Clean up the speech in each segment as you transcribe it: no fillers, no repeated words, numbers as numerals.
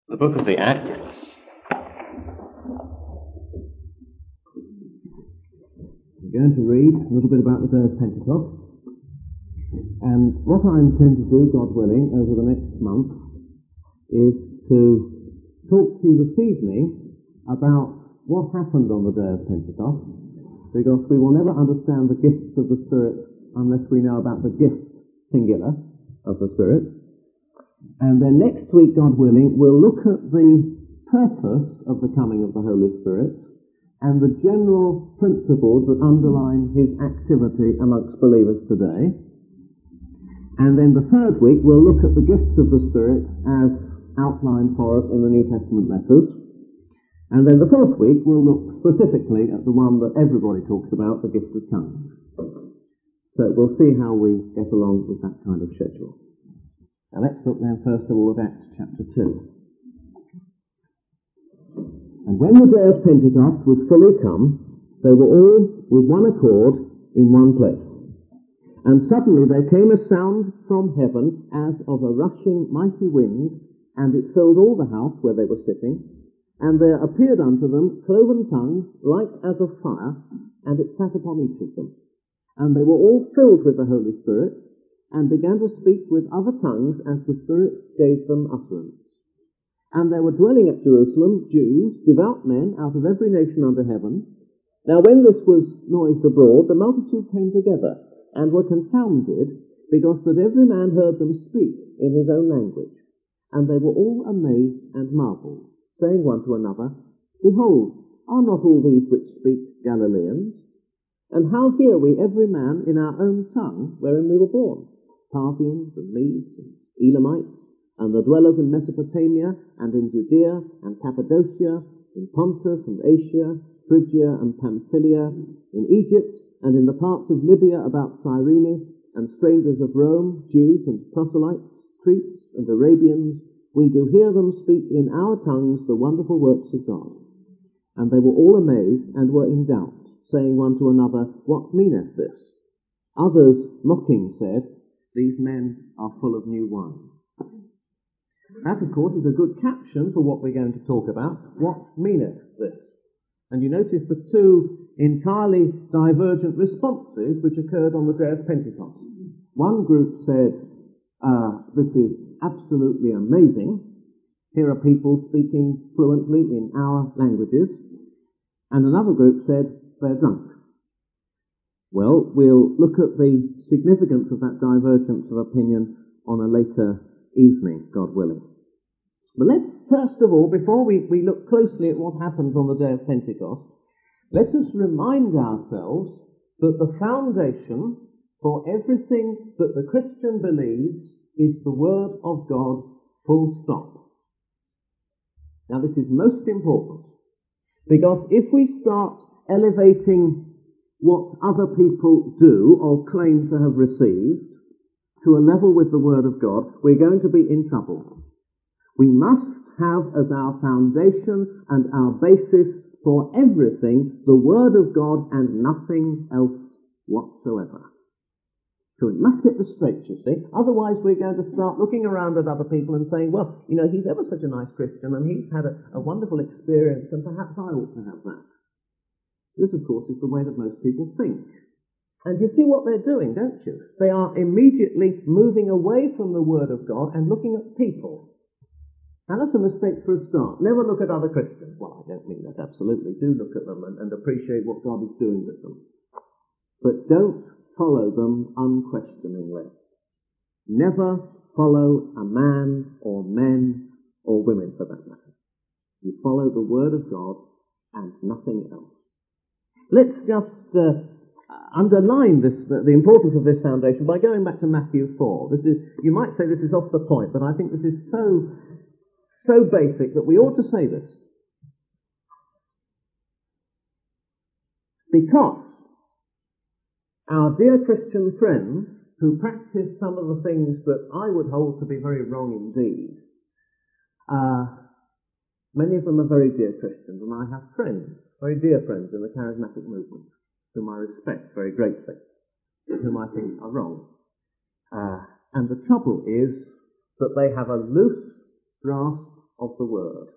The book of the Acts. We're going to read a little bit about the day of Pentecost, and what I intend to do, God willing, over the next month is to talk to you this evening about what happened on the day of Pentecost, because we will never understand the gifts of the Spirit unless we know about the gifts, singular, of the Spirit. And then next week, God willing, we'll look at the purpose of the coming of the Holy Spirit and the general principles that underline his activity amongst believers today. And then the third week, we'll look at the gifts of the Spirit as outlined for us in the New Testament letters. And then the fourth week, we'll look specifically at the one that everybody talks about, the gift of tongues. So we'll see how we get along with that kind of schedule. Now let's look then first of all at Acts chapter 2. And when the day of Pentecost was fully come, they were all with one accord in one place. And suddenly there came a sound from heaven as of a rushing mighty wind, and it filled all the house where they were sitting. And there appeared unto them cloven tongues like as of fire, and it sat upon each of them. And they were all filled with the Holy Spirit, and began to speak with other tongues as the Spirit gave them utterance. And there were dwelling at Jerusalem Jews, devout men, out of every nation under heaven. Now when this was noised abroad, the multitude came together, and were confounded, because that every man heard them speak in his own language. And they were all amazed and marvelled, saying one to another, Behold, are not all these which speak Galileans? And how hear we every man in our own tongue wherein we were born? Parthians and Medes and Elamites, and the dwellers in Mesopotamia and in Judea and Cappadocia, in Pontus and Asia, Phrygia and Pamphylia, in Egypt and in the parts of Libya about Cyrene, and strangers of Rome, Jews and proselytes, Cretes and Arabians, we do hear them speak in our tongues the wonderful works of God. And they were all amazed and were in doubt, saying one to another, What meaneth this? Others, mocking, said, These men are full of new wine. That, of course, is a good caption for what we're going to talk about. What meaneth this? And you notice the two entirely divergent responses which occurred on the day of Pentecost. One group said, this is absolutely amazing. Here are people speaking fluently in our languages. And another group said, they're drunk. Well, we'll look at the significance of that divergence of opinion on a later evening, God willing. But let's, first of all, before we look closely at what happens on the day of Pentecost, let us remind ourselves that the foundation for everything that the Christian believes is the Word of God, full stop. Now this is most important, because if we start elevating what other people do or claim to have received to a level with the Word of God, we're going to be in trouble. We must have as our foundation and our basis for everything the Word of God and nothing else whatsoever. So we must get this straight, you see. Otherwise we're going to start looking around at other people and saying, well, you know, he's ever such a nice Christian and he's had a wonderful experience and perhaps I ought to have that. This, of course, is the way that most people think. And you see what they're doing, don't you? They are immediately moving away from the Word of God and looking at people. Now, that's a mistake for a start. Never look at other Christians. Well, I don't mean that absolutely. Do look at them and appreciate what God is doing with them. But don't follow them unquestioningly. Never follow a man or men or women, for that matter. You follow the Word of God and nothing else. Let's just underline this, the importance of this foundation by going back to Matthew 4. This is, you might say this is off the point, but I think this is so basic that we ought to say this. Because our dear Christian friends who practice some of the things that I would hold to be very wrong indeed, many of them are very dear Christians, and I have friends, very dear friends in the charismatic movement, whom I respect very greatly, but whom I think are wrong. And the trouble is that they have a loose grasp of the word.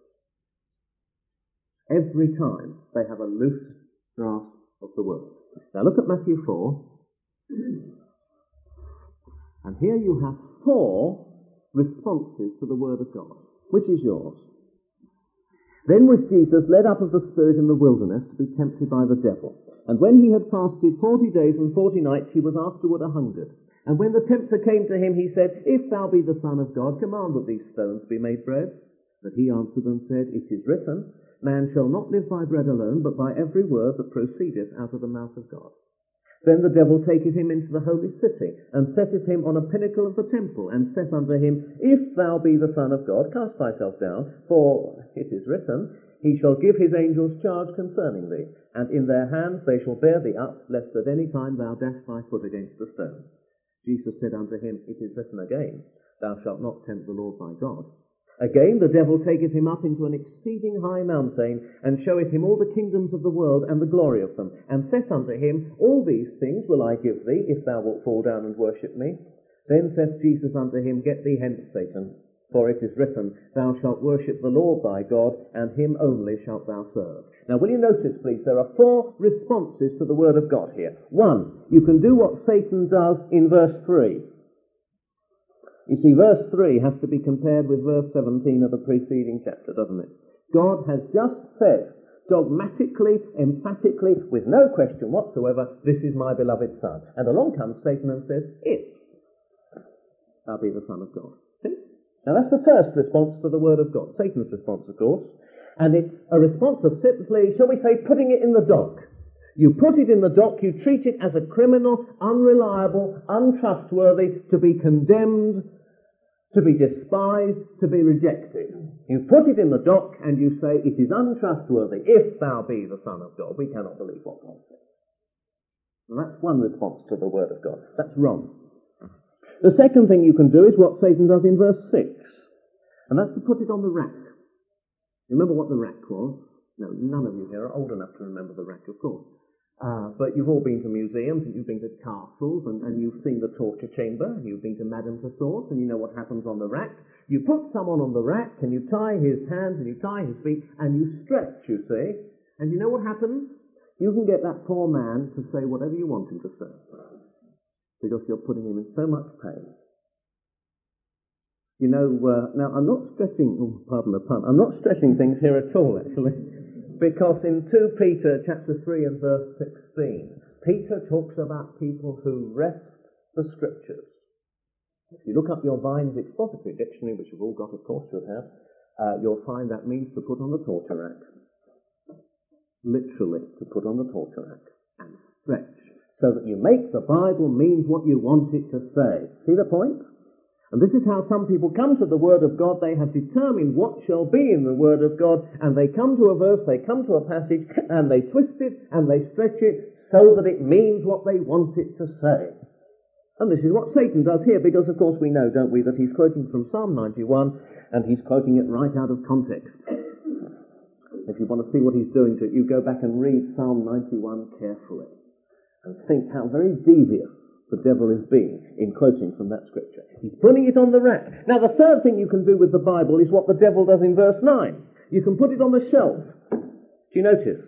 Every time they have a loose grasp of the word. Now look at Matthew 4. And here you have 4 responses to the word of God. Which is yours? Then was Jesus led up of the Spirit in the wilderness to be tempted by the devil. And when he had fasted 40 days and 40 nights, he was afterward a-hungered. And when the tempter came to him, he said, If thou be the Son of God, command that these stones be made bread. But he answered and said, It is written, Man shall not live by bread alone, but by every word that proceedeth out of the mouth of God. Then the devil taketh him into the holy city, and setteth him on a pinnacle of the temple, and saith unto him, If thou be the Son of God, cast thyself down, for it is written, He shall give his angels charge concerning thee, and in their hands they shall bear thee up, lest at any time thou dash thy foot against a stone. Jesus said unto him, It is written again, Thou shalt not tempt the Lord thy God. Again the devil taketh him up into an exceeding high mountain, and showeth him all the kingdoms of the world and the glory of them, and saith unto him, All these things will I give thee, if thou wilt fall down and worship me. Then saith Jesus unto him, Get thee hence, Satan, for it is written, Thou shalt worship the Lord thy God, and him only shalt thou serve. Now will you notice, please, there are 4 responses to the word of God here. 1, you can do what Satan does in verse 3. You see, verse 3 has to be compared with verse 17 of the preceding chapter, doesn't it? God has just said, dogmatically, emphatically, with no question whatsoever, this is my beloved Son. And along comes Satan and says, If thou be the Son of God. See? Now that's the first response to the word of God. Satan's response, of course. And it's a response of simply, shall we say, putting it in the dock. You put it in the dock, you treat it as a criminal, unreliable, untrustworthy, to be condemned, to be despised, to be rejected. You put it in the dock and you say, it is untrustworthy. If thou be the Son of God, we cannot believe what God says. And that's one response to the word of God. That's wrong. The second thing you can do is what Satan does in verse 6. And that's to put it on the rack. Remember what the rack was? No, none of you here are old enough to remember the rack, of course. But you've all been to museums, and you've been to castles, and you've seen the torture chamber, and you've been to Madame Tussauds, and you know what happens on the rack. You put someone on the rack, and you tie his hands, and you tie his feet, and you stretch, you see. And you know what happens? You can get that poor man to say whatever you want him to say, because you're putting him in so much pain. You know, now I'm not stretching, pardon the pun, I'm not stretching things here at all, actually. Because in 2 Peter chapter 3 and verse 16, Peter talks about people who wrest the scriptures. If you look up your Vine's Expository Dictionary, which you've all got, of course, should have, you'll find that means to put on the torture rack. Literally, to put on the torture rack and stretch, so that you make the Bible mean what you want it to say. See the point? And this is how some people come to the Word of God. They have determined what shall be in the Word of God, and they come to a verse, they come to a passage, and they twist it, and they stretch it, so that it means what they want it to say. And this is what Satan does here, because of course we know, don't we, that he's quoting from Psalm 91, and he's quoting it right out of context. If you want to see what he's doing to it, you go back and read Psalm 91 carefully, and think how very devious the devil is being in quoting from that scripture. He's putting it on the rack. Now the third thing you can do with the Bible is what the devil does in verse 9. You can put it on the shelf. Do you notice?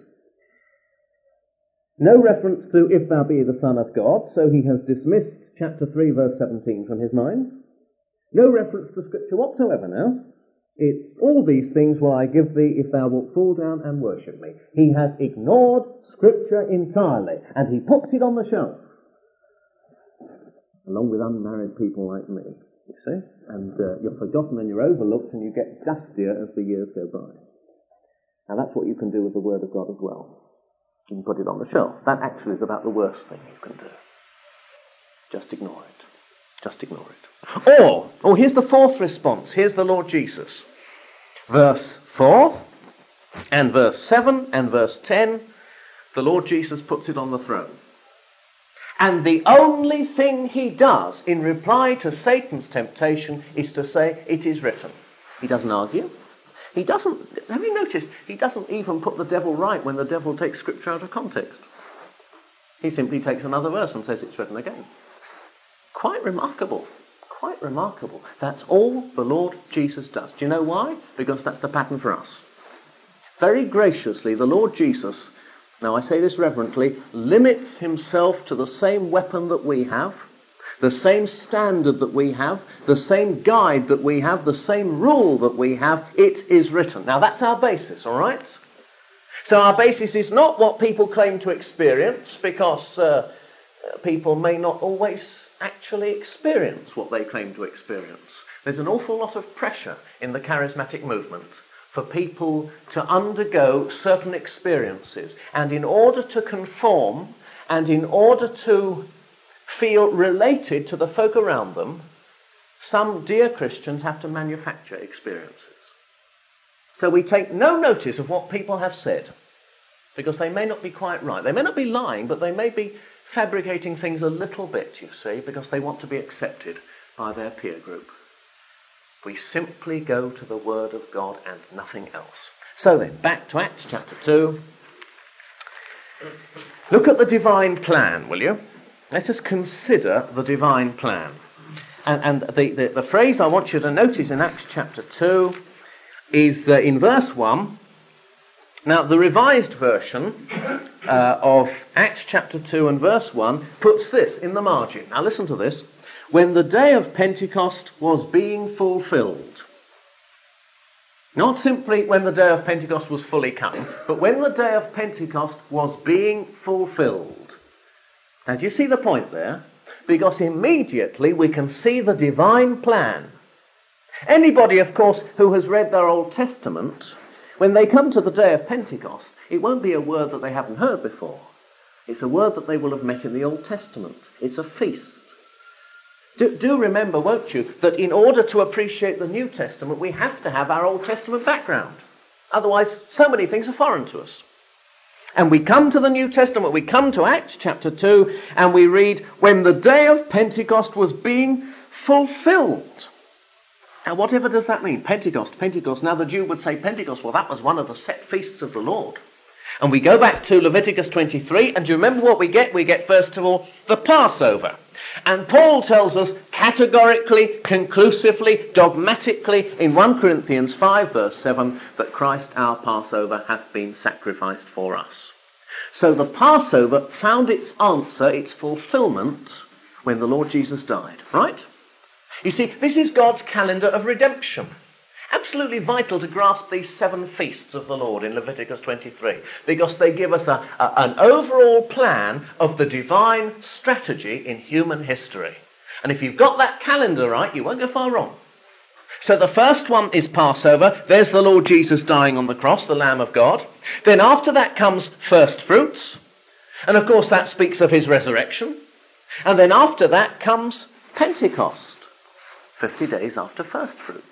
No reference to if thou be the Son of God, so he has dismissed chapter 3 verse 17 from his mind. No reference to scripture whatsoever now. It's all these things will I give thee if thou wilt fall down and worship me. He has ignored scripture entirely, and he puts it on the shelf. Along with unmarried people like me, you see. And you're forgotten and you're overlooked and you get dustier as the years go by. Now that's what you can do with the Word of God as well. You can put it on the shelf. That actually is about the worst thing you can do. Just ignore it. Just ignore it. Or here's the fourth response. Here's the Lord Jesus. Verse 4 and verse 7 and verse 10, the Lord Jesus puts it on the throne. And the only thing he does in reply to Satan's temptation is to say, it is written. He doesn't argue. He doesn't, have you noticed, he doesn't even put the devil right when the devil takes scripture out of context. He simply takes another verse and says it's written again. Quite remarkable. Quite remarkable. That's all the Lord Jesus does. Do you know why? Because that's the pattern for us. Very graciously, the Lord Jesus, now I say this reverently, limits himself to the same weapon that we have, the same standard that we have, the same guide that we have, the same rule that we have. It is written. Now that's our basis, all right? So our basis is not what people claim to experience, because people may not always actually experience what they claim to experience. There's an awful lot of pressure in the charismatic movement for people to undergo certain experiences. And in order to conform, and in order to feel related to the folk around them, some dear Christians have to manufacture experiences. So we take no notice of what people have said, because they may not be quite right. They may not be lying, but they may be fabricating things a little bit, you see, because they want to be accepted by their peer group. We simply go to the Word of God and nothing else. So then, back to Acts chapter 2. Look at the divine plan, will you? Let us consider the divine plan. And the phrase I want you to notice in Acts chapter 2 is in verse 1. Now, the revised version of Acts chapter 2 and verse 1 puts this in the margin. Now, listen to this. When the day of Pentecost was being fulfilled. Not simply when the day of Pentecost was fully come, but when the day of Pentecost was being fulfilled. Now, do you see the point there? Because immediately we can see the divine plan. Anybody, of course, who has read their Old Testament, when they come to the day of Pentecost, it won't be a word that they haven't heard before. It's a word that they will have met in the Old Testament. It's a feast. Do remember, won't you, that in order to appreciate the New Testament, we have to have our Old Testament background. Otherwise, so many things are foreign to us. And we come to the New Testament, we come to Acts chapter 2, and we read, when the day of Pentecost was being fulfilled. Now, whatever does that mean? Pentecost. Now, the Jew would say Pentecost, well, that was one of the set feasts of the Lord. And we go back to Leviticus 23, and do you remember what we get? We get, first of all, the Passover. And Paul tells us categorically, conclusively, dogmatically in 1 Corinthians 5 verse 7 that Christ our Passover hath been sacrificed for us. So the Passover found its answer, its fulfillment, when the Lord Jesus died, right? You see, this is God's calendar of redemption. Absolutely vital to grasp these 7 feasts of the Lord in Leviticus 23, because they give us an overall plan of the divine strategy in human history. And if you've got that calendar right, you won't go far wrong. So the first one is Passover. There's the Lord Jesus dying on the cross, the Lamb of God. Then after that comes first fruits. And of course that speaks of his resurrection. And then after that comes Pentecost, 50 days after first fruits.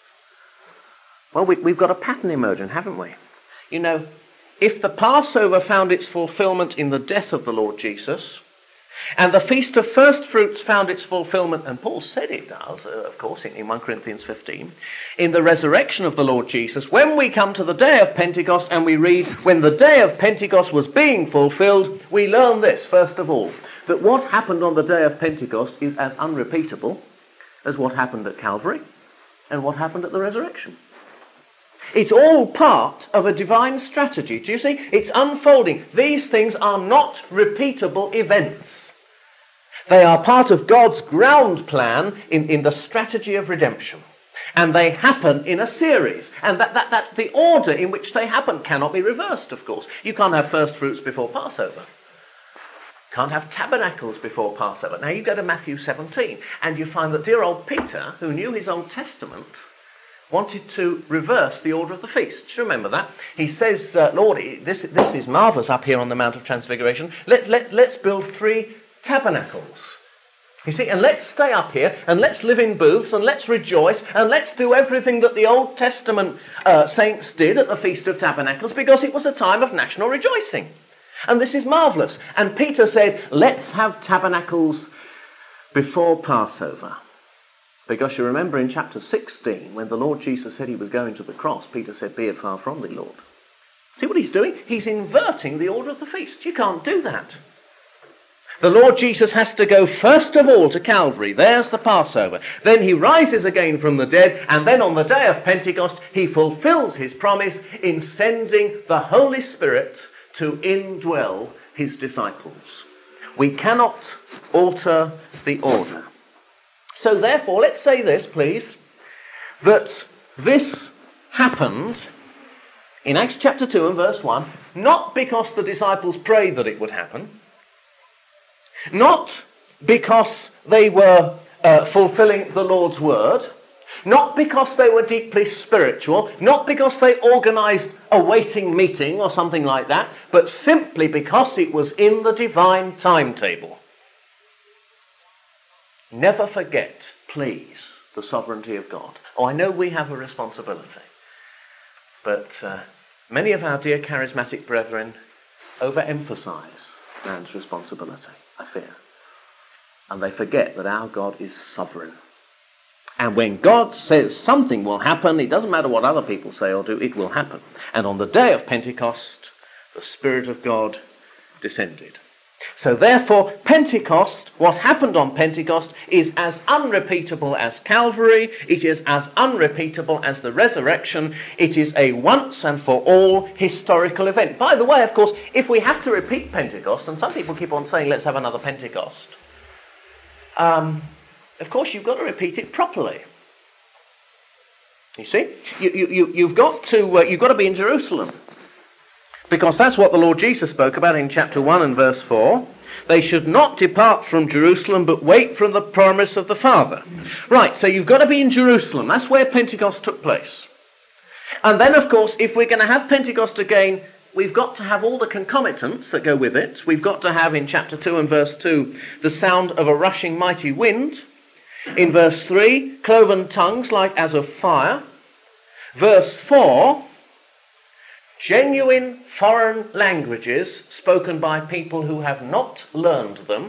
Well, we've got a pattern emerging, haven't we? You know, if the Passover found its fulfillment in the death of the Lord Jesus, and the Feast of First Fruits found its fulfillment, and Paul said it does, of course, in 1 Corinthians 15, in the resurrection of the Lord Jesus, when we come to the day of Pentecost and we read, when the day of Pentecost was being fulfilled, we learn this, first of all, that what happened on the day of Pentecost is as unrepeatable as what happened at Calvary and what happened at the resurrection. It's all part of a divine strategy. Do you see? It's unfolding. These things are not repeatable events. They are part of God's ground plan in the strategy of redemption. And they happen in a series. And that the order in which they happen cannot be reversed, of course. You can't have first fruits before Passover. Can't have tabernacles before Passover. Now you go to Matthew 17 and you find that dear old Peter, who knew his Old Testament, wanted to reverse the order of the feast. Do you remember that? He says, Lord, this is marvellous up here on the Mount of Transfiguration. Let's build 3 tabernacles. You see, and let's stay up here, and let's live in booths, and let's rejoice, and let's do everything that the Old Testament saints did at the Feast of Tabernacles, because it was a time of national rejoicing. And this is marvellous. And Peter said, let's have tabernacles before Passover. Because you remember in chapter 16, when the Lord Jesus said he was going to the cross, Peter said, be it far from thee, Lord. See what he's doing? He's inverting the order of the feast. You can't do that. The Lord Jesus has to go first of all to Calvary. There's the Passover. Then he rises again from the dead, and then on the day of Pentecost, he fulfills his promise in sending the Holy Spirit to indwell his disciples. We cannot alter the order. So therefore, let's say this, please, that this happened in Acts chapter 2 and verse 1, not because the disciples prayed that it would happen, not because they were fulfilling the Lord's word, not because they were deeply spiritual, not because they organised a waiting meeting or something like that, but simply because it was in the divine timetable. Never forget, please, the sovereignty of God. Oh, I know we have a responsibility, but many of our dear charismatic brethren overemphasise man's responsibility, I fear. And they forget that our God is sovereign. And when God says something will happen, it doesn't matter what other people say or do, it will happen. And on the day of Pentecost, the Spirit of God descended. So therefore, Pentecost, what happened on Pentecost, is as unrepeatable as Calvary. It is as unrepeatable as the resurrection. It is a once and for all historical event. By the way, of course, if we have to repeat Pentecost, and some people keep on saying, let's have another Pentecost, of course, you've got to repeat it properly. You see, you've got to be in Jerusalem. Because that's what the Lord Jesus spoke about in chapter 1 and verse 4. They should not depart from Jerusalem, but wait for the promise of the Father. Right, so you've got to be in Jerusalem. That's where Pentecost took place. And then, of course, if we're going to have Pentecost again, we've got to have all the concomitants that go with it. We've got to have in chapter 2 and verse 2 the sound of a rushing mighty wind. In verse 3, cloven tongues like as of fire. Verse 4, genuine foreign languages spoken by people who have not learned them.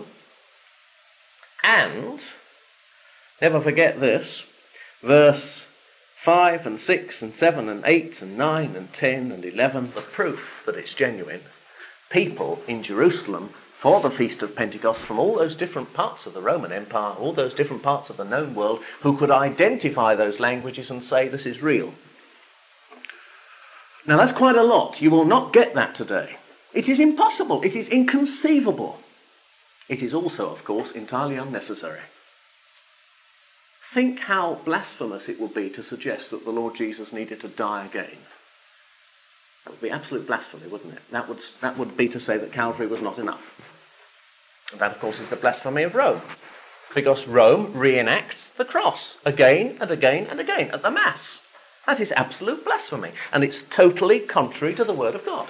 And, never forget this, verse 5 and 6 and 7 and 8 and 9 and 10 and 11, the proof that it's genuine. People in Jerusalem for the Feast of Pentecost from all those different parts of the Roman Empire, all those different parts of the known world, who could identify those languages and say this is real. Now that's quite a lot. You will not get that today. It is impossible. It is inconceivable. It is also, of course, entirely unnecessary. Think how blasphemous it would be to suggest that the Lord Jesus needed to die again. That would be absolute blasphemy, wouldn't it? That would be to say that Calvary was not enough. And that, of course, is the blasphemy of Rome. Because Rome reenacts the cross again and again and again at the Mass. That is absolute blasphemy, and it's totally contrary to the Word of God.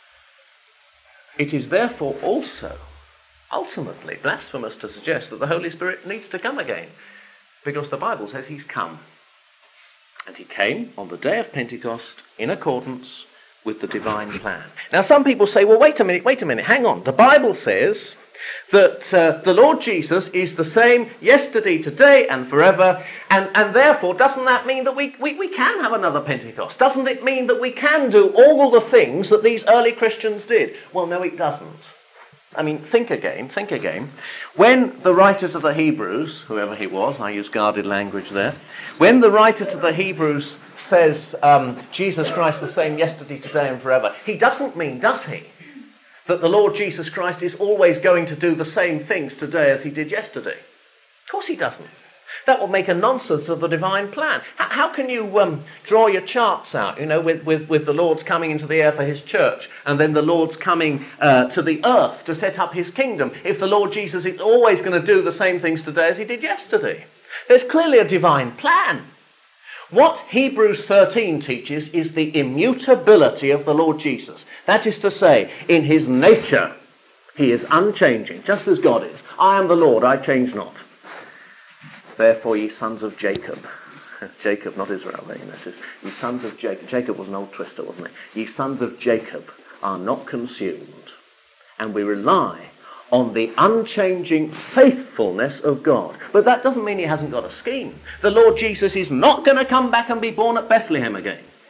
It is therefore also ultimately blasphemous to suggest that the Holy Spirit needs to come again, because the Bible says he's come. And he came on the day of Pentecost in accordance with the divine plan. Now some people say, well, wait a minute, hang on. The Bible says that the Lord Jesus is the same yesterday, today and forever, and therefore doesn't that mean that we can have another Pentecost? Doesn't it mean that we can do all the things that these early Christians did? Well, no, it doesn't. I mean, think again. When the writer to the Hebrews, whoever he was, I use guarded language there, when the writer to the Hebrews says Jesus Christ the same yesterday, today and forever, he doesn't mean, does he, that the Lord Jesus Christ is always going to do the same things today as he did yesterday? Of course he doesn't. That would make a nonsense of the divine plan. How can you draw your charts out, with the Lord's coming into the air for his church, and then the Lord's coming to the earth to set up his kingdom, if the Lord Jesus is always going to do the same things today as he did yesterday? There's clearly a divine plan. What Hebrews 13 teaches is the immutability of the Lord Jesus. That is to say, in his nature, he is unchanging, just as God is. I am the Lord, I change not. Therefore, ye sons of Jacob. Jacob, not Israel, there you notice. Ye sons of Jacob. Jacob was an old twister, wasn't he? Ye sons of Jacob are not consumed. And we rely on the unchanging faithfulness of God. But that doesn't mean he hasn't got a scheme. The Lord Jesus is not going to come back and be born at Bethlehem again.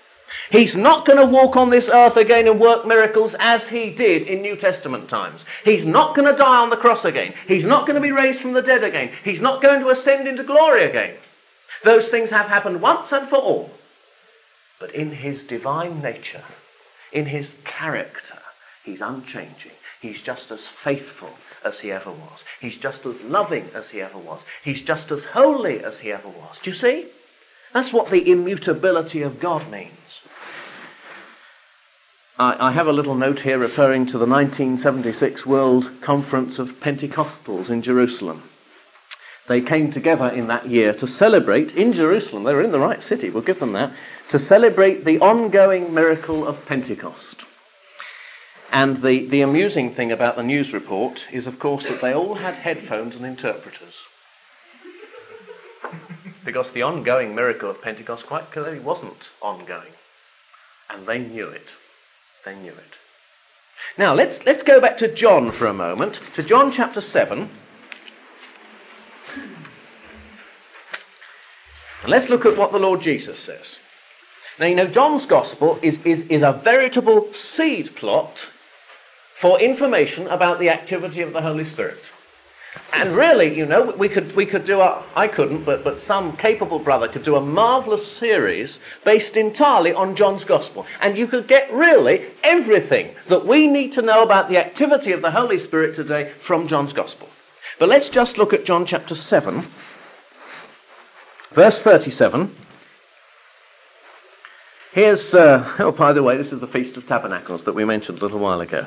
He's not going to walk on this earth again and work miracles as he did in New Testament times. He's not going to die on the cross again. He's not going to be raised from the dead again. He's not going to ascend into glory again. Those things have happened once and for all. But in his divine nature, in his character, he's unchanging. He's just as faithful as he ever was. He's just as loving as he ever was. He's just as holy as he ever was. Do you see? That's what the immutability of God means. I have a little note here referring to the 1976 World Conference of Pentecostals in Jerusalem. They came together in that year to celebrate in Jerusalem. They were in the right city, we'll give them that, to celebrate the ongoing miracle of Pentecost. And the amusing thing about the news report is, of course, that they all had headphones and interpreters. Because the ongoing miracle of Pentecost quite clearly wasn't ongoing. And they knew it. They knew it. Now, let's go back to John for a moment, to John chapter 7. And let's look at what the Lord Jesus says. Now, you know, John's Gospel is a veritable seed plot for information about the activity of the Holy Spirit. And really, you know, we could do I couldn't, but some capable brother could do a marvellous series based entirely on John's Gospel. And you could get really everything that we need to know about the activity of the Holy Spirit today from John's Gospel. But let's just look at John chapter 7, verse 37. Here's, by the way, this is the Feast of Tabernacles that we mentioned a little while ago.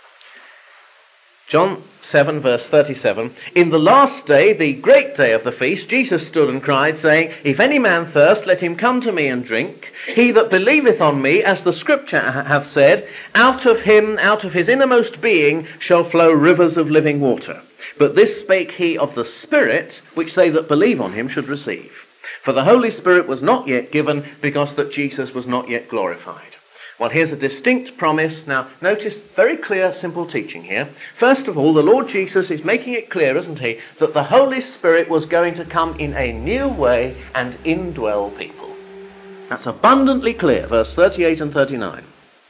John 7, verse 37. In the last day, the great day of the feast, Jesus stood and cried, saying, If any man thirst, let him come to me and drink. He that believeth on me, as the Scripture hath said, out of him, out of his innermost being, shall flow rivers of living water. But this spake he of the Spirit, which they that believe on him should receive. For the Holy Spirit was not yet given, because that Jesus was not yet glorified. Well, here's a distinct promise. Now, notice very clear, simple teaching here. First of all, the Lord Jesus is making it clear, isn't he, that the Holy Spirit was going to come in a new way and indwell people. That's abundantly clear, verse 38 and 39.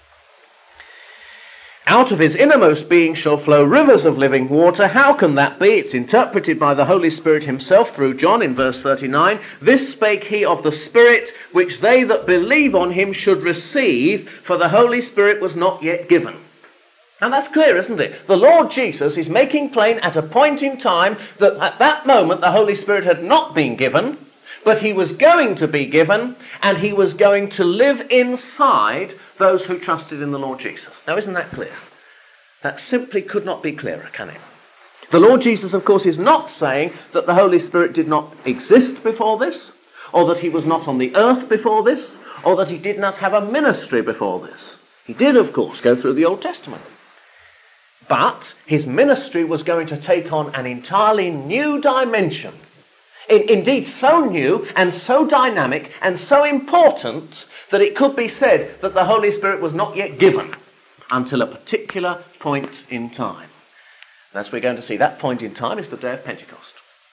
Out of his innermost being shall flow rivers of living water. How can that be? It's interpreted by the Holy Spirit himself through John in verse 39. This spake he of the Spirit, which they that believe on him should receive, for the Holy Spirit was not yet given. And that's clear, isn't it? The Lord Jesus is making plain at a point in time that at that moment the Holy Spirit had not been given, but he was going to be given, and he was going to live inside those who trusted in the Lord Jesus. Now, isn't that clear? That simply could not be clearer, can it? The Lord Jesus, of course, is not saying that the Holy Spirit did not exist before this, or that he was not on the earth before this, or that he did not have a ministry before this. He did, of course, go through the Old Testament. But his ministry was going to take on an entirely new dimension. Indeed, so new and so dynamic and so important that it could be said that the Holy Spirit was not yet given until a particular point in time. And as we're going to see, that point in time is the day of Pentecost.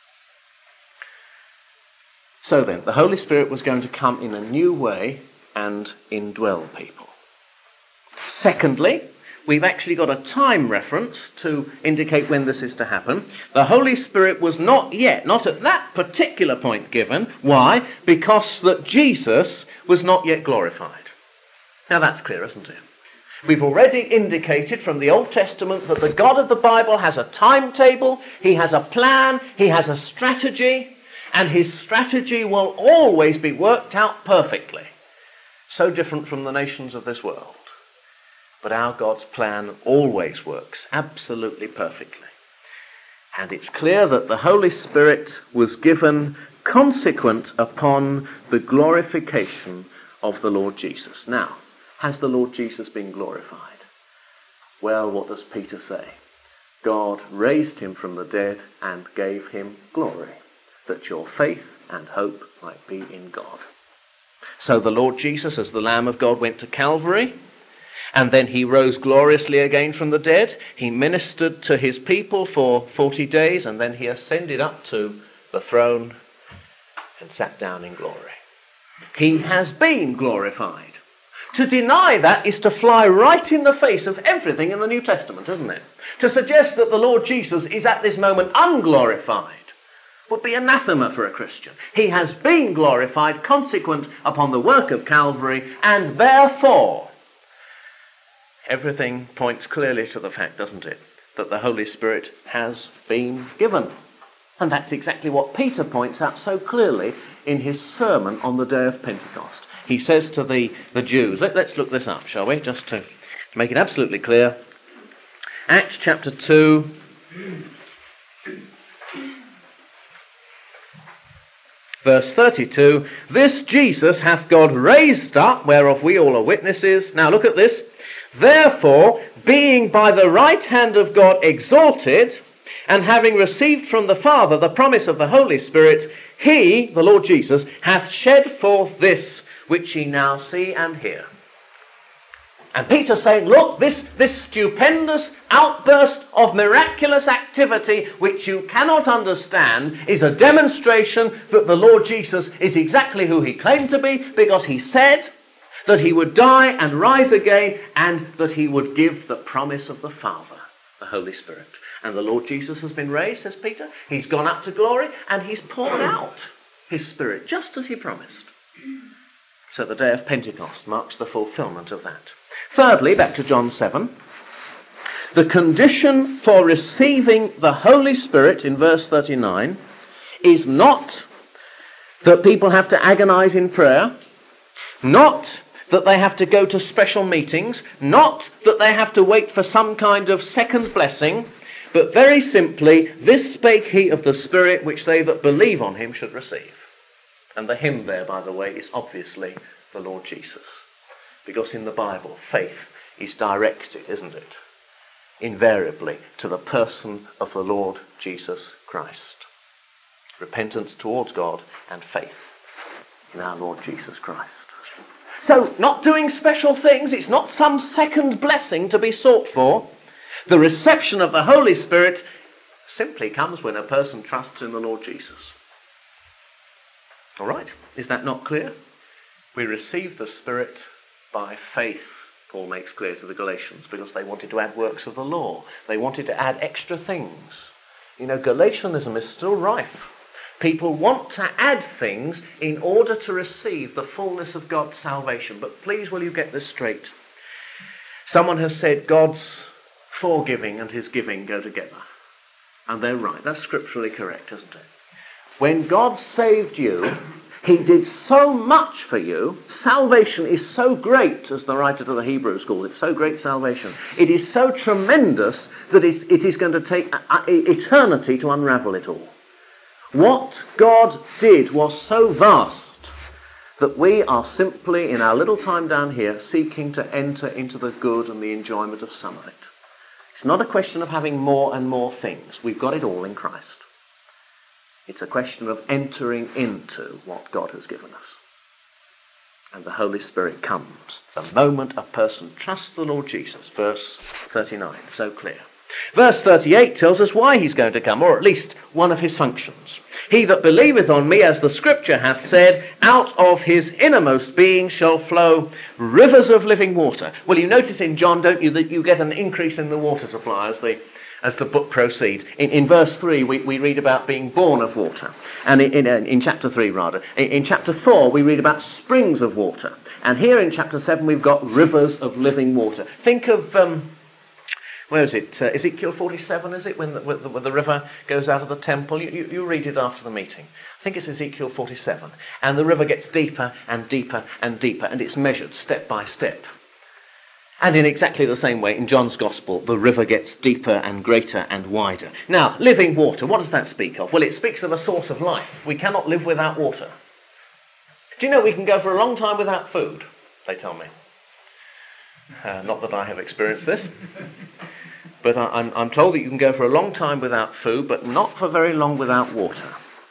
So then, the Holy Spirit was going to come in a new way and indwell people. Secondly, we've actually got a time reference to indicate when this is to happen. The Holy Spirit was not yet, not at that particular point given. Why? Because that Jesus was not yet glorified. Now that's clear, isn't it? We've already indicated from the Old Testament that the God of the Bible has a timetable, he has a plan, he has a strategy, and his strategy will always be worked out perfectly. So different from the nations of this world. But our God's plan always works absolutely perfectly. And it's clear that the Holy Spirit was given consequent upon the glorification of the Lord Jesus. Now, has the Lord Jesus been glorified? Well, what does Peter say? God raised him from the dead and gave him glory, that your faith and hope might be in God. So the Lord Jesus, as the Lamb of God, went to Calvary, and then he rose gloriously again from the dead. He ministered to his people for 40 days, and then he ascended up to the throne and sat down in glory. He has been glorified. To deny that is to fly right in the face of everything in the New Testament, isn't it? To suggest that the Lord Jesus is at this moment unglorified would be anathema for a Christian. He has been glorified consequent upon the work of Calvary, and therefore everything points clearly to the fact, doesn't it, that the Holy Spirit has been given. And that's exactly what Peter points out so clearly in his sermon on the day of Pentecost. He says to the Jews, let's look this up, shall we, just to make it absolutely clear. Acts chapter 2, verse 32, "This Jesus hath God raised up, whereof we all are witnesses." Now look at this. "Therefore, being by the right hand of God exalted, and having received from the Father the promise of the Holy Spirit, he," the Lord Jesus, "hath shed forth this which ye now see and hear." And Peter's saying, look, this stupendous outburst of miraculous activity which you cannot understand is a demonstration that the Lord Jesus is exactly who he claimed to be, because he said that he would die and rise again, and that he would give the promise of the Father, the Holy Spirit. And the Lord Jesus has been raised, says Peter. He's gone up to glory, and he's poured out his Spirit, just as he promised. So the day of Pentecost marks the fulfillment of that. Thirdly, back to John 7, the condition for receiving the Holy Spirit in verse 39 is not that people have to agonize in prayer, not that they have to go to special meetings, not that they have to wait for some kind of second blessing, but very simply, "This spake he of the Spirit, which they that believe on him should receive." And the hymn there, by the way, is obviously the Lord Jesus. Because in the Bible, faith is directed, isn't it, invariably to the person of the Lord Jesus Christ. Repentance towards God and faith in our Lord Jesus Christ. So, not doing special things, it's not some second blessing to be sought for. The reception of the Holy Spirit simply comes when a person trusts in the Lord Jesus. All right, is that not clear? We receive the Spirit by faith, Paul makes clear to the Galatians, because they wanted to add works of the law. They wanted to add extra things. You know, Galatianism is still rife. People want to add things in order to receive the fullness of God's salvation. But please, will you get this straight? Someone has said God's forgiving and his giving go together. And they're right. That's scripturally correct, isn't it? When God saved you, he did so much for you. Salvation is so great, as the writer to the Hebrews calls it, so great salvation. It is so tremendous that it is going to take eternity to unravel it all. What God did was so vast that we are simply, in our little time down here, seeking to enter into the good and the enjoyment of some of it. It's not a question of having more and more things. We've got it all in Christ. It's a question of entering into what God has given us. And the Holy Spirit comes the moment a person trusts the Lord Jesus. Verse 39, so clear. Verse 38 tells us why he's going to come, or at least one of his functions. "He that believeth on me, as the Scripture hath said, out of his innermost being shall flow rivers of living water." Well, you notice in John, don't you, that you get an increase in the water supply as the book proceeds. In verse 3, we read about being born of water. And in chapter 3, rather. In chapter 4, we read about springs of water. And here in chapter 7, we've got rivers of living water. Think of, where is it? Ezekiel 47, is it? When the river goes out of the temple. You read it after the meeting. I think it's Ezekiel 47. And the river gets deeper and deeper and deeper. And it's measured step by step. And in exactly the same way, in John's Gospel, the river gets deeper and greater and wider. Now, living water, what does that speak of? Well, it speaks of a source of life. We cannot live without water. Do you know we can go for a long time without food? They tell me. Not that I have experienced this. But I'm told that you can go for a long time without food, but not for very long without water.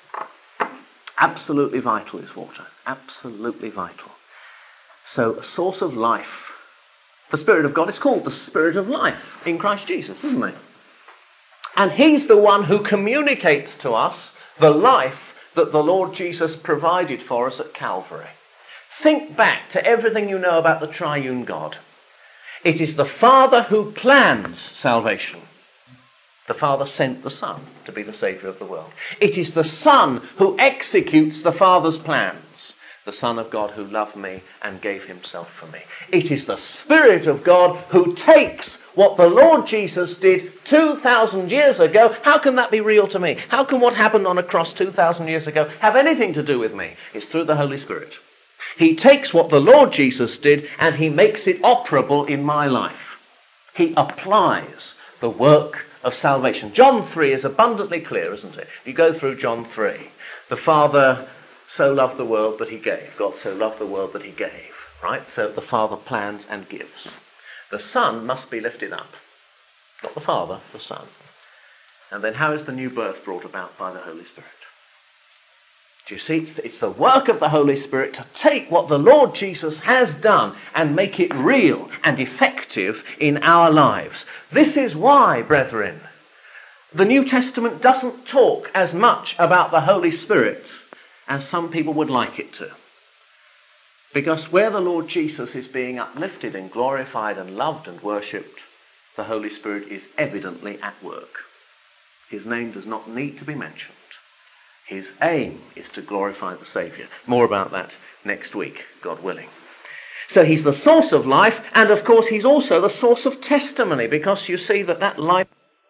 Absolutely vital is water. Absolutely vital. So, a source of life. The Spirit of God is called the Spirit of life in Christ Jesus, isn't he? And he's the one who communicates to us the life that the Lord Jesus provided for us at Calvary. Think back to everything you know about the triune God. It is the Father who plans salvation. The Father sent the Son to be the Saviour of the world. It is the Son who executes the Father's plans. The Son of God who loved me and gave himself for me. It is the Spirit of God who takes what the Lord Jesus did 2,000 years ago. How can that be real to me? How can what happened on a cross 2,000 years ago have anything to do with me? It's through the Holy Spirit. He takes what the Lord Jesus did and he makes it operable in my life. He applies the work of salvation. John 3 is abundantly clear, isn't it? You go through John 3. The Father so loved the world that he gave. God so loved the world that he gave. Right? So the Father plans and gives. The Son must be lifted up. Not the Father, the Son. And then how is the new birth brought about? By the Holy Spirit. Do you see? It's the work of the Holy Spirit to take what the Lord Jesus has done and make it real and effective in our lives. This is why, brethren, the New Testament doesn't talk as much about the Holy Spirit as some people would like it to. Because where the Lord Jesus is being uplifted and glorified and loved and worshipped, the Holy Spirit is evidently at work. His name does not need to be mentioned. His aim is to glorify the Saviour. More about that next week, God willing. So he's the source of life, and of course he's also the source of testimony, because you see that life...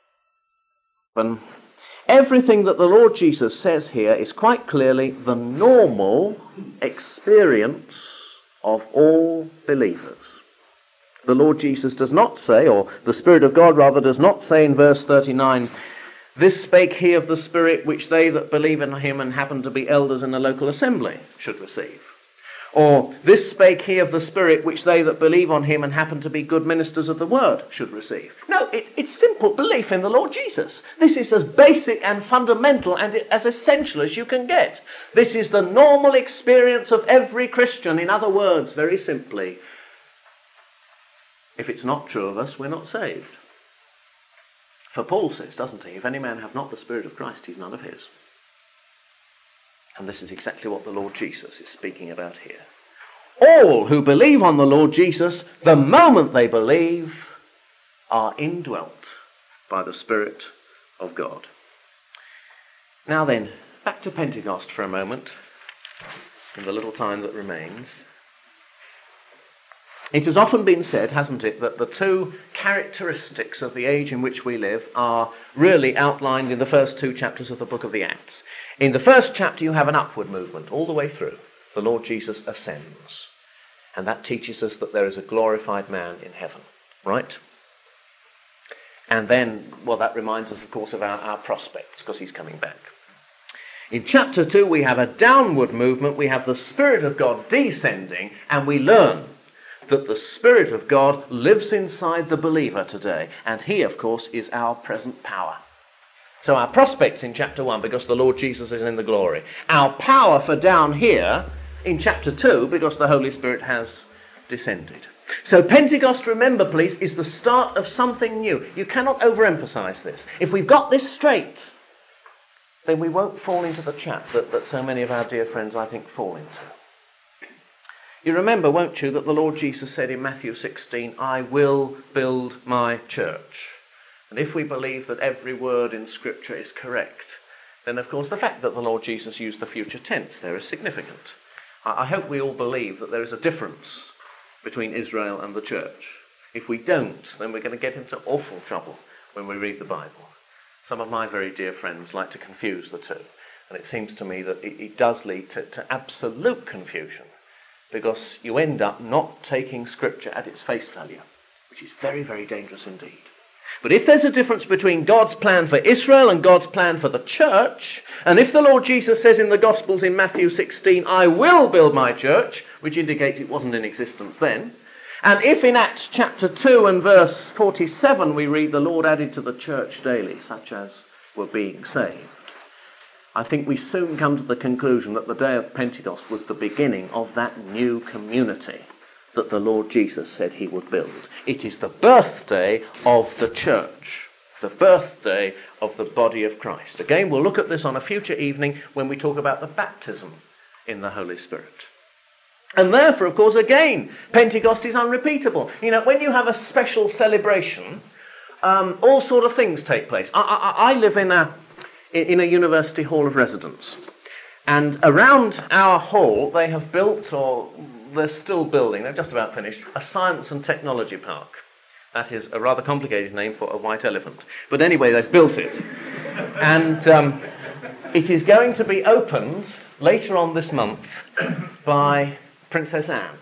Everything that the Lord Jesus says here is quite clearly the normal experience of all believers. The Lord Jesus does not say, or the Spirit of God rather does not say in verse 39, "This spake he of the Spirit which they that believe in him and happen to be elders in the local assembly should receive." Or, "This spake he of the Spirit which they that believe on him and happen to be good ministers of the word should receive." No, it's simple belief in the Lord Jesus. This is as basic and fundamental and as essential as you can get. This is the normal experience of every Christian. In other words, very simply, if it's not true of us, we're not saved. For Paul says, doesn't he, if any man have not the Spirit of Christ, he's none of his. And this is exactly what the Lord Jesus is speaking about here. All who believe on the Lord Jesus, the moment they believe, are indwelt by the Spirit of God. Now then, back to Pentecost for a moment, in the little time that remains. It has often been said, hasn't it, that the two characteristics of the age in which we live are really outlined in the first two chapters of the book of the Acts. In the first chapter you have an upward movement all the way through. The Lord Jesus ascends. And that teaches us that there is a glorified man in heaven, right? And then, well, that reminds us, of course, of our prospects, because he's coming back. In chapter 2 we have a downward movement. We have the Spirit of God descending, and we learn that the Spirit of God lives inside the believer today. And he, of course, is our present power. So our prospects in chapter 1, because the Lord Jesus is in the glory. Our power for down here in chapter 2, because the Holy Spirit has descended. So Pentecost, remember please, is the start of something new. You cannot overemphasize this. If we've got this straight, then we won't fall into the trap that so many of our dear friends, I think, fall into. You remember, won't you, that the Lord Jesus said in Matthew 16, "I will build my church." And if we believe that every word in Scripture is correct, then of course the fact that the Lord Jesus used the future tense there is significant. I hope we all believe that there is a difference between Israel and the church. If we don't, then we're going to get into awful trouble when we read the Bible. Some of my very dear friends like to confuse the two. And it seems to me that it does lead to absolute confusion, because you end up not taking Scripture at its face value, which is very, very dangerous indeed. But if there's a difference between God's plan for Israel and God's plan for the church, and if the Lord Jesus says in the Gospels in Matthew 16, "I will build my church," which indicates it wasn't in existence then, and if in Acts chapter 2 and verse 47 we read the Lord added to the church daily such as were being saved, I think we soon come to the conclusion that the day of Pentecost was the beginning of that new community that the Lord Jesus said he would build. It is the birthday of the church, the birthday of the body of Christ. Again, we'll look at this on a future evening when we talk about the baptism in the Holy Spirit. And therefore, of course, again, Pentecost is unrepeatable. You know, when you have a special celebration, all sort of things take place. I live in a university hall of residence. And around our hall, they have built, or they're still building, they've just about finished, a science and technology park. That is a rather complicated name for a white elephant. But anyway, they've built it. And it is going to be opened later on this month by Princess Anne.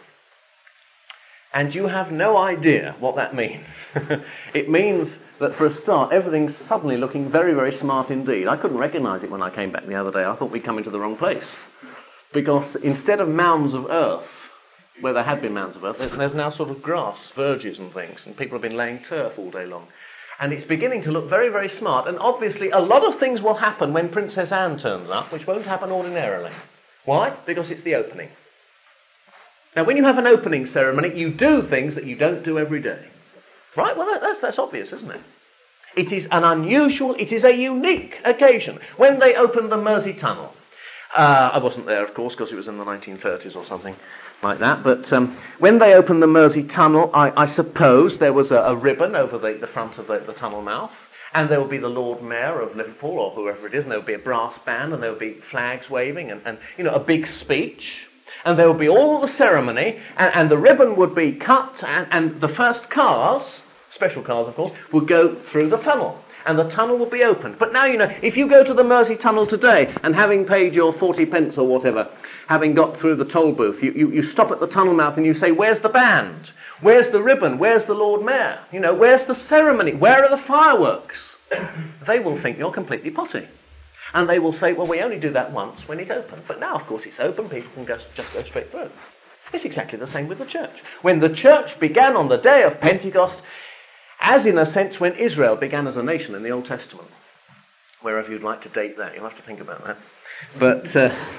And you have no idea what that means. It means that, for a start, everything's suddenly looking very, very smart indeed. I couldn't recognise it when I came back the other day. I thought we'd come into the wrong place. Because instead of mounds of earth, where there had been mounds of earth, there's now sort of grass, verges and things, and people have been laying turf all day long. And it's beginning to look very, very smart. And obviously, a lot of things will happen when Princess Anne turns up, which won't happen ordinarily. Why? Because it's the opening. Now, when you have an opening ceremony, you do things that you don't do every day. Right? Well, that's obvious, isn't it? It is an unusual, it is a unique occasion. When they opened the Mersey Tunnel, I wasn't there, of course, because it was in the 1930s or something like that, but when they opened the Mersey Tunnel, I suppose there was a ribbon over the front of the tunnel mouth, and there will be the Lord Mayor of Liverpool, or whoever it is, and there will be a brass band, and there will be flags waving, and you know, a big speech. And there would be all the ceremony, and the ribbon would be cut, and the first cars, special cars of course, would go through the tunnel. And the tunnel would be opened. But now, you know, if you go to the Mersey Tunnel today, and having paid your 40 pence or whatever, having got through the toll booth, you stop at the tunnel mouth and you say, where's the band? Where's the ribbon? Where's the Lord Mayor? You know, where's the ceremony? Where are the fireworks? They will think you're completely potty. And they will say, well, we only do that once when it's open. But now, of course, it's open. People can just go straight through. It's exactly the same with the church. When the church began on the day of Pentecost, as in a sense when Israel began as a nation in the Old Testament. Wherever you'd like to date that, you'll have to think about that. But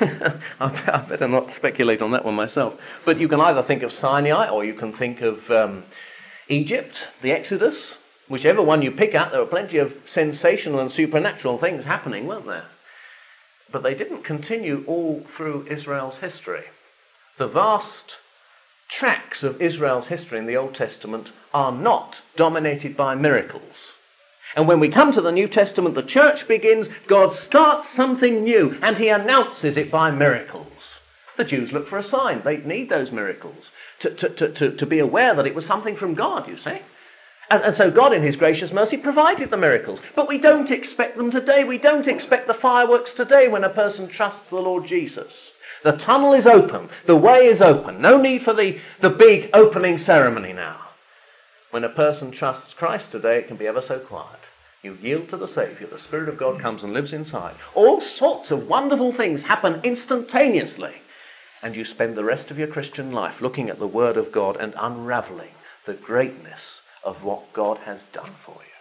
I better not speculate on that one myself. But you can either think of Sinai, or you can think of Egypt, the Exodus. Whichever one you pick out, there were plenty of sensational and supernatural things happening, weren't there? But they didn't continue all through Israel's history. The vast tracts of Israel's history in the Old Testament are not dominated by miracles. And when we come to the New Testament, the church begins, God starts something new, and he announces it by miracles. The Jews look for a sign. They need those miracles to be aware that it was something from God, you see. And so God, in his gracious mercy, provided the miracles. But we don't expect them today. We don't expect the fireworks today when a person trusts the Lord Jesus. The tunnel is open. The way is open. No need for the big opening ceremony now. When a person trusts Christ today, it can be ever so quiet. You yield to the Saviour. The Spirit of God comes and lives inside. All sorts of wonderful things happen instantaneously. And you spend the rest of your Christian life looking at the Word of God and unravelling the greatness of what God has done for you.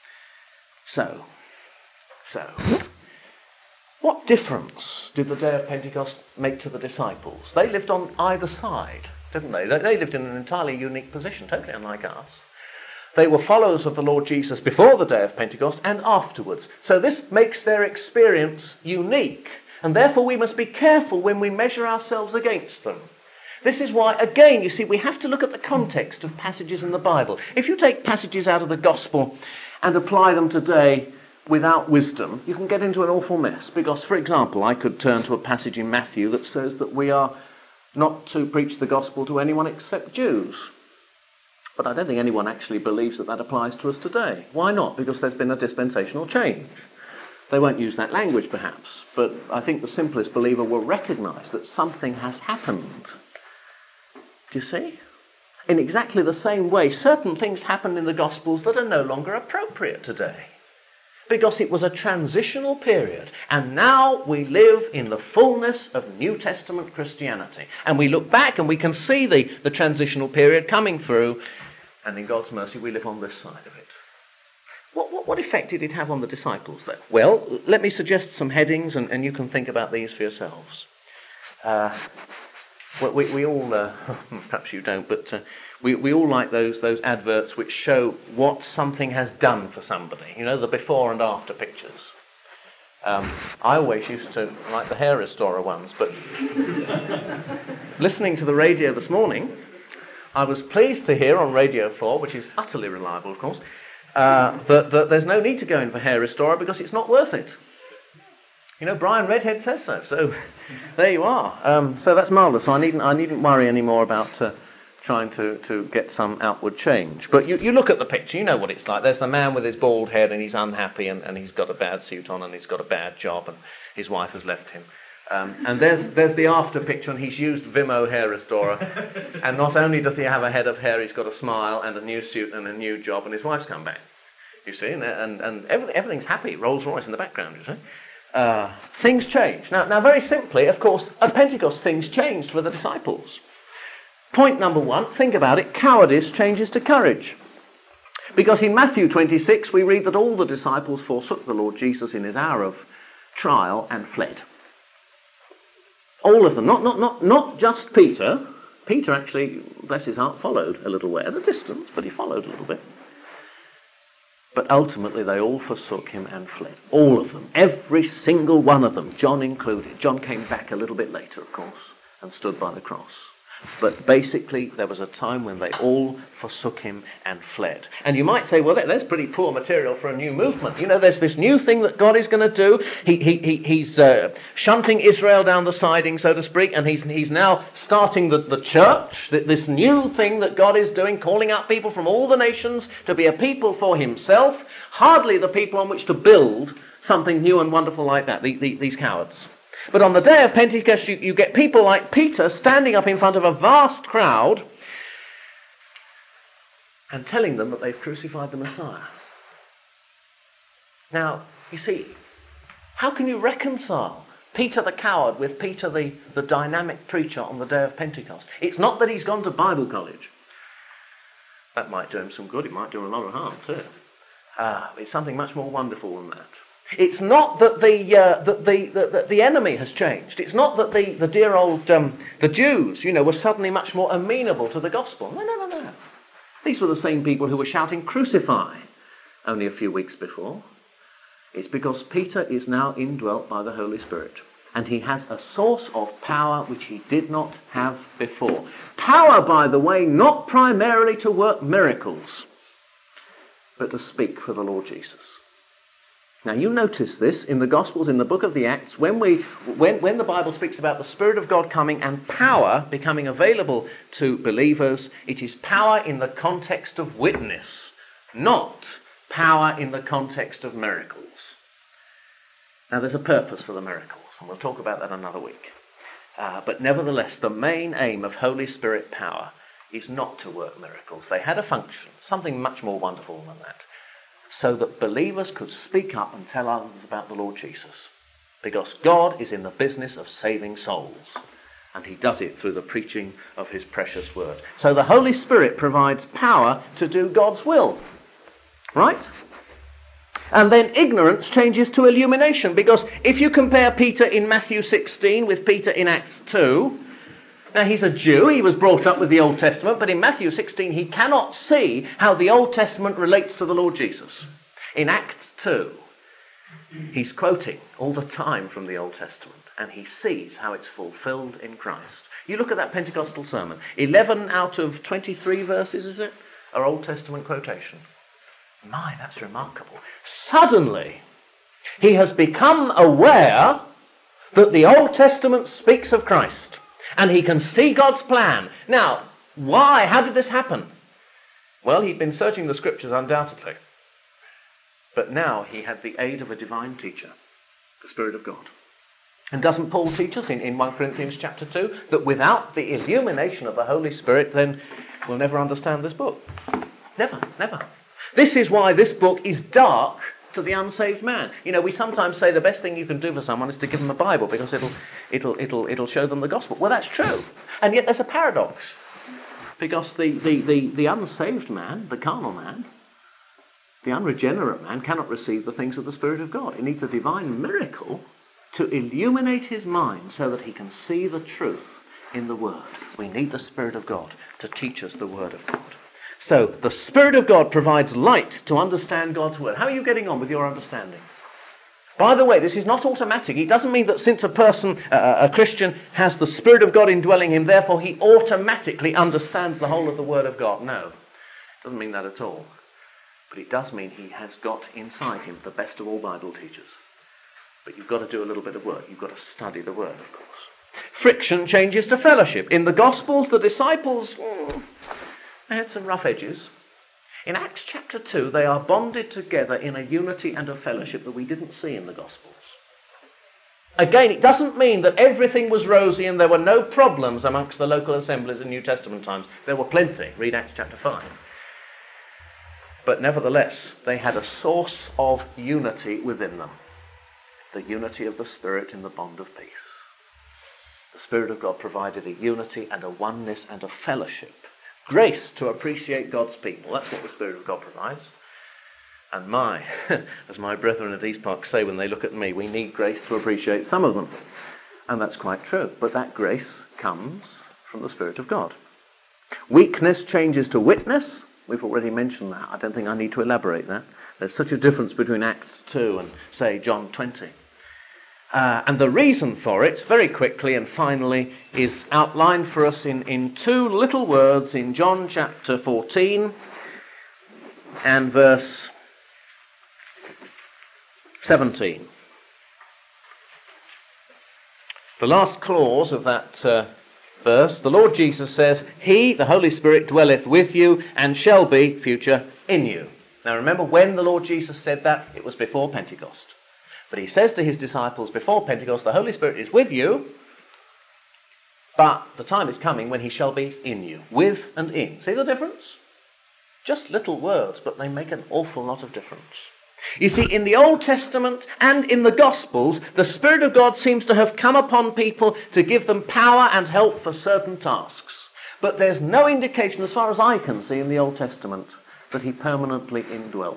So, what difference did the day of Pentecost make to the disciples? They lived on either side, didn't they? They lived in an entirely unique position, totally unlike us. They were followers of the Lord Jesus before the day of Pentecost and afterwards. So this makes their experience unique. And therefore we must be careful when we measure ourselves against them. This is why, again, you see, we have to look at the context of passages in the Bible. If you take passages out of the Gospel and apply them today without wisdom, you can get into an awful mess. Because, for example, I could turn to a passage in Matthew that says that we are not to preach the Gospel to anyone except Jews. But I don't think anyone actually believes that applies to us today. Why not? Because there's been a dispensational change. They won't use that language, perhaps, but I think the simplest believer will recognise that something has happened. Do you see? In exactly the same way, certain things happen in the Gospels that are no longer appropriate today. Because it was a transitional period, and now we live in the fullness of New Testament Christianity. And we look back and we can see the transitional period coming through, and in God's mercy we live on this side of it. What effect did it have on the disciples, though? Well, let me suggest some headings, and you can think about these for yourselves. We all, perhaps you don't, but we all like those adverts which show what something has done for somebody. You know, the before and after pictures. I always used to like the hair restorer ones, but listening to the radio this morning, I was pleased to hear on Radio 4, which is utterly reliable, of course, that there's no need to go in for hair restorer because it's not worth it. You know, Brian Redhead says so there you are. So that's marvellous. So I needn't worry anymore about trying to get some outward change. But you look at the picture, you know what it's like. There's the man with his bald head, and he's unhappy, and he's got a bad suit on, and he's got a bad job, and his wife has left him. And there's the after picture, and he's used Vimo hair restorer. And not only does he have a head of hair, he's got a smile and a new suit and a new job, and his wife's come back. You see, and everything's happy. Rolls Royce in the background, you see. Things change. Now, very simply, of course, at Pentecost, things changed for the disciples. Point number one, think about it, cowardice changes to courage. Because in Matthew 26, we read that all the disciples forsook the Lord Jesus in his hour of trial and fled. All of them, not just Peter. Peter actually, bless his heart, followed a little way at a distance, but he followed a little bit. But ultimately they all forsook him and fled. All of them, every single one of them, John included. John came back a little bit later, of course, and stood by the cross. But basically, there was a time when they all forsook him and fled. And you might say, well, that's pretty poor material for a new movement. You know, there's this new thing that God is going to do. He's shunting Israel down the siding, so to speak, and he's now starting the church, this new thing that God is doing, calling out people from all the nations to be a people for himself. Hardly the people on which to build something new and wonderful like that, these cowards. But on the day of Pentecost, you get people like Peter standing up in front of a vast crowd and telling them that they've crucified the Messiah. Now, you see, how can you reconcile Peter the coward with Peter the dynamic preacher on the day of Pentecost? It's not that he's gone to Bible college. That might do him some good. It might do him a lot of harm too. It's something much more wonderful than that. It's not that the enemy has changed. It's not that the dear old the Jews, were suddenly much more amenable to the gospel. No. These were the same people who were shouting "Crucify" only a few weeks before. It's because Peter is now indwelt by the Holy Spirit, and he has a source of power which he did not have before. Power, by the way, not primarily to work miracles, but to speak for the Lord Jesus. Now, you notice this in the Gospels, in the book of the Acts, when the Bible speaks about the Spirit of God coming and power becoming available to believers, it is power in the context of witness, not power in the context of miracles. Now, there's a purpose for the miracles, and we'll talk about that another week. But nevertheless, the main aim of Holy Spirit power is not to work miracles. They had a function, something much more wonderful than that, so that believers could speak up and tell others about the Lord Jesus. Because God is in the business of saving souls, and he does it through the preaching of his precious word. So the Holy Spirit provides power to do God's will. Right? And then ignorance changes to illumination, because if you compare Peter in Matthew 16 with Peter in Acts 2, now, he's a Jew, he was brought up with the Old Testament, but in Matthew 16 he cannot see how the Old Testament relates to the Lord Jesus. In Acts 2, he's quoting all the time from the Old Testament, and he sees how it's fulfilled in Christ. You look at that Pentecostal sermon, 11 out of 23 verses, is it, are Old Testament quotation. My, that's remarkable. Suddenly, he has become aware that the Old Testament speaks of Christ. And he can see God's plan. Now, why? How did this happen? Well, he'd been searching the scriptures undoubtedly. But now he had the aid of a divine teacher, the Spirit of God. And doesn't Paul teach us in 1 Corinthians chapter 2 that without the illumination of the Holy Spirit, then we'll never understand this book? Never. This is why this book is dark to the unsaved man. We sometimes say the best thing you can do for someone is to give them a Bible, because it'll show them the gospel. Well, that's true. And yet there's a paradox. Because the unsaved man, the carnal man, the unregenerate man cannot receive the things of the Spirit of God. He needs a divine miracle to illuminate his mind so that he can see the truth in the Word. We need the Spirit of God to teach us the Word of God. So, the Spirit of God provides light to understand God's Word. How are you getting on with your understanding? By the way, this is not automatic. It doesn't mean that since a person, a Christian, has the Spirit of God indwelling him, therefore he automatically understands the whole of the Word of God. No, it doesn't mean that at all. But it does mean he has got inside him the best of all Bible teachers. But you've got to do a little bit of work. You've got to study the Word, of course. Friction changes to fellowship. In the Gospels, the disciples, they had some rough edges. In Acts chapter 2, they are bonded together in a unity and a fellowship that we didn't see in the Gospels. Again, it doesn't mean that everything was rosy and there were no problems amongst the local assemblies in New Testament times. There were plenty. Read Acts chapter 5. But nevertheless, they had a source of unity within them. The unity of the Spirit in the bond of peace. The Spirit of God provided a unity and a oneness and a fellowship. Grace to appreciate God's people. That's what the Spirit of God provides. And as my brethren at East Park say when they look at me, we need grace to appreciate some of them. And that's quite true. But that grace comes from the Spirit of God. Weakness changes to witness. We've already mentioned that. I don't think I need to elaborate that. There's such a difference between Acts 2 and, say, John 20. And the reason for it, very quickly and finally, is outlined for us in two little words in John chapter 14 and verse 17. The last clause of that verse, the Lord Jesus says, He, the Holy Spirit, dwelleth with you and shall be, future, in you. Now remember, when the Lord Jesus said that, it was before Pentecost. But he says to his disciples before Pentecost, the Holy Spirit is with you, but the time is coming when he shall be in you, with and in. See the difference? Just little words, but they make an awful lot of difference. You see, in the Old Testament and in the Gospels, the Spirit of God seems to have come upon people to give them power and help for certain tasks. But there's no indication, as far as I can see in the Old Testament, that he permanently indwelt.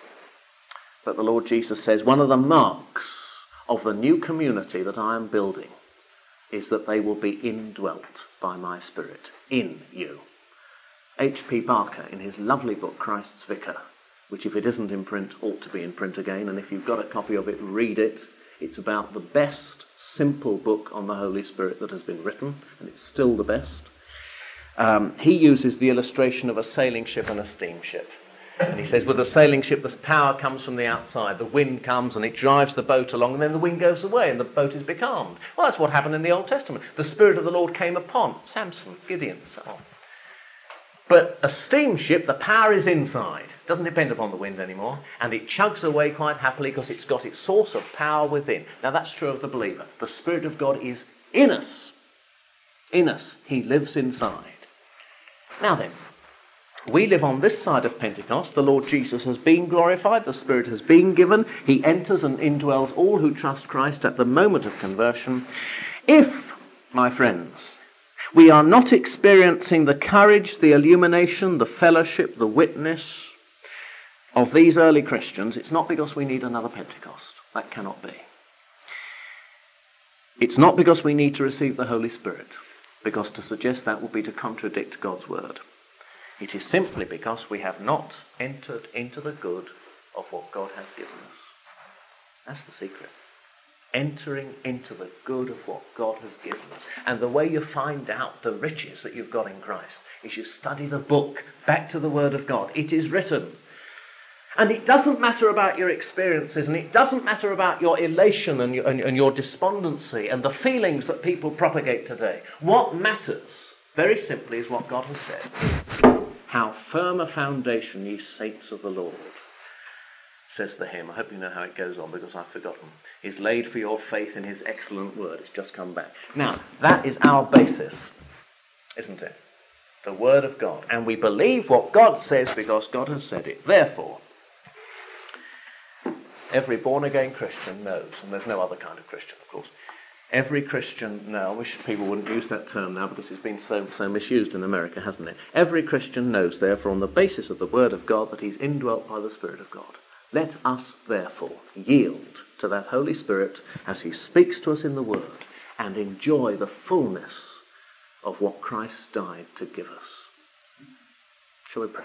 But the Lord Jesus says, one of the marks of the new community that I am building is that they will be indwelt by my Spirit in you. H.P. Barker, in his lovely book, Christ's Vicar, which if it isn't in print, ought to be in print again, and if you've got a copy of it, read it. It's about the best simple book on the Holy Spirit that has been written, and it's still the best. He uses the illustration of a sailing ship and a steamship. And he says, with a sailing ship, the power comes from the outside. The wind comes and it drives the boat along, and then the wind goes away and the boat is becalmed. Well, that's what happened in the Old Testament. The Spirit of the Lord came upon Samson, Gideon, so on. But a steamship, the power is inside. It doesn't depend upon the wind anymore. And it chugs away quite happily because it's got its source of power within. Now that's true of the believer. The Spirit of God is in us. In us. He lives inside. Now then, we live on this side of Pentecost. The Lord Jesus has been glorified. The Spirit has been given. He enters and indwells all who trust Christ at the moment of conversion. If, my friends, we are not experiencing the courage, the illumination, the fellowship, the witness of these early Christians, it's not because we need another Pentecost. That cannot be. It's not because we need to receive the Holy Spirit, because to suggest that would be to contradict God's word. It is simply because we have not entered into the good of what God has given us. That's the secret. Entering into the good of what God has given us. And the way you find out the riches that you've got in Christ is you study the book, back to the Word of God. It is written. And it doesn't matter about your experiences, and it doesn't matter about your elation and your despondency and the feelings that people propagate today. What matters, very simply, is what God has said. How firm a foundation, ye saints of the Lord, says the hymn. I hope you know how it goes on because I've forgotten. Is laid for your faith in his excellent word. It's just come back. Now, that is our basis, isn't it? The word of God. And we believe what God says because God has said it. Therefore, every born-again Christian knows, and there's no other kind of Christian, of course. Every Christian, I wish people wouldn't use that term now because it's been so misused in America, hasn't it? Every Christian knows, therefore, on the basis of the word of God, that he's indwelt by the Spirit of God. Let us, therefore, yield to that Holy Spirit as he speaks to us in the Word and enjoy the fullness of what Christ died to give us. Shall we pray?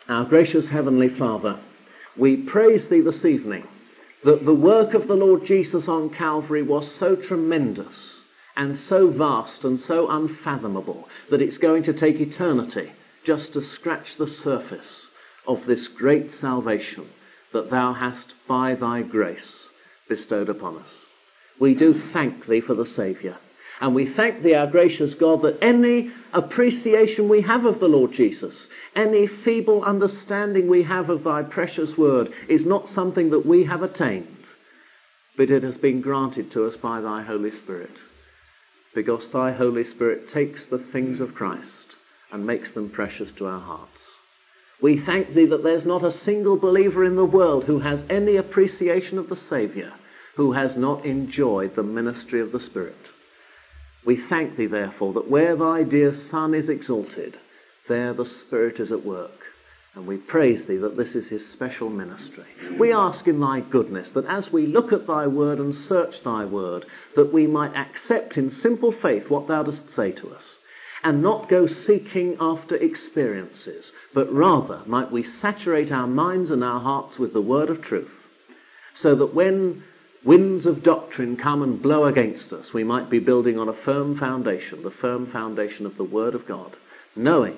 Our gracious Heavenly Father, we praise Thee this evening that the work of the Lord Jesus on Calvary was so tremendous and so vast and so unfathomable that it's going to take eternity just to scratch the surface of this great salvation that Thou hast by Thy grace bestowed upon us. We do thank Thee for the Saviour, and we thank Thee, our gracious God, that any appreciation we have of the Lord Jesus, any feeble understanding we have of Thy precious word is not something that we have attained, but it has been granted to us by Thy Holy Spirit, because Thy Holy Spirit takes the things of Christ and makes them precious to our hearts. We thank Thee that there's not a single believer in the world who has any appreciation of the Saviour who has not enjoyed the ministry of the Spirit. We thank Thee, therefore, that where Thy dear Son is exalted, there the Spirit is at work. And we praise Thee that this is His special ministry. We ask in Thy goodness that as we look at Thy word and search Thy word, that we might accept in simple faith what Thou dost say to us, and not go seeking after experiences, but rather might we saturate our minds and our hearts with the word of truth, so that when winds of doctrine come and blow against us, we might be building on a firm foundation, the firm foundation of the Word of God, knowing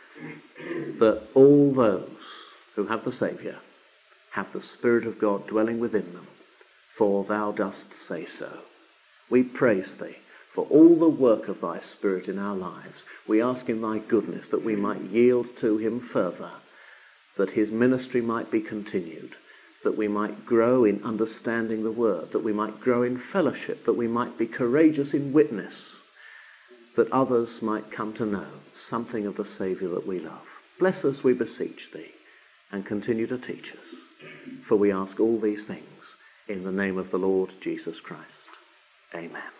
that all those who have the Saviour have the Spirit of God dwelling within them, for Thou dost say so. We praise Thee for all the work of Thy Spirit in our lives. We ask in Thy goodness that we might yield to Him further, that His ministry might be continued, that we might grow in understanding the word, that we might grow in fellowship, that we might be courageous in witness, that others might come to know something of the Saviour that we love. Bless us, we beseech Thee, and continue to teach us. For we ask all these things in the name of the Lord Jesus Christ. Amen.